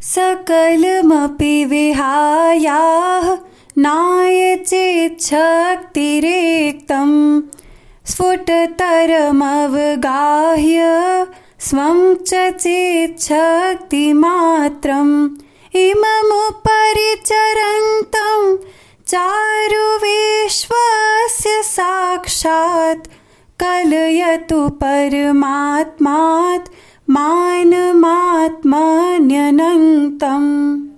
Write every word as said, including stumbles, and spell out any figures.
सकलमपि विहायाः नायचेच्छक्तिरेक्तं स्फुटतरमवगाह्य स्वं च चेच्छक्तिमात्रम् इममुपरिचरन्तं चारुविश्वस्य साक्षात् कलयतु परमात्मात् मानमात्मन्यनन्तम्।